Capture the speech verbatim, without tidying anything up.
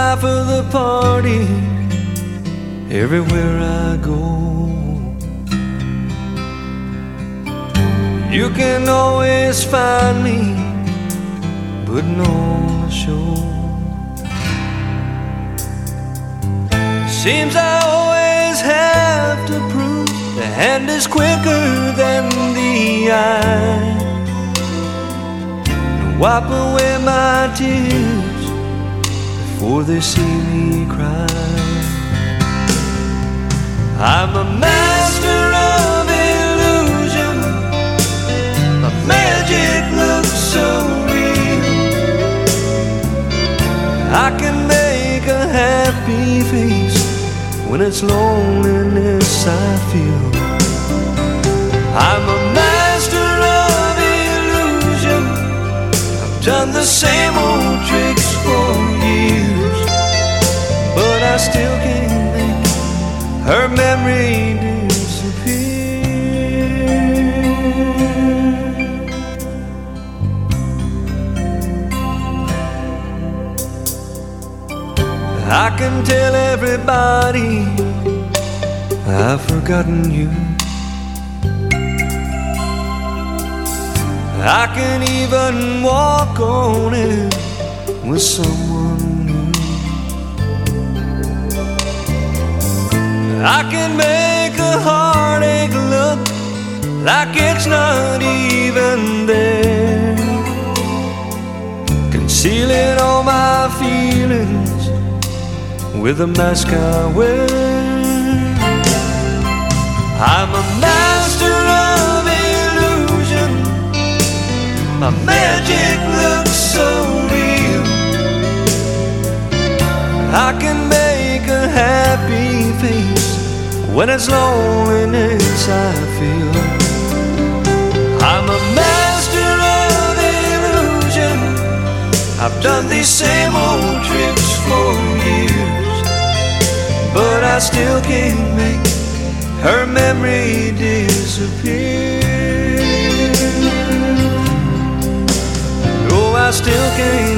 life of the party everywhere I go. You can always find me putting on a show. Seems I always have to prove the hand is quicker than the eye. Wipe away my tears before they see me cry. I'm a master of illusion. My magic looks so real. I can make a happy face when it's loneliness I feel. I'm a master of illusion. I've done the same old tricks for years, but I still can't make her memory disappear. I can tell everybody I've forgotten you. I can even walk on it with someone new. I can make a heartache look like it's not even there, concealing all my feelings with a mask I wear. I'm a master of illusion. My magic looks so real. I can make a happy face when it's loneliness I feel. I'm a master of illusion. I've done these same old tricks for years, but I still can't make her memory disappear. Oh, I still can't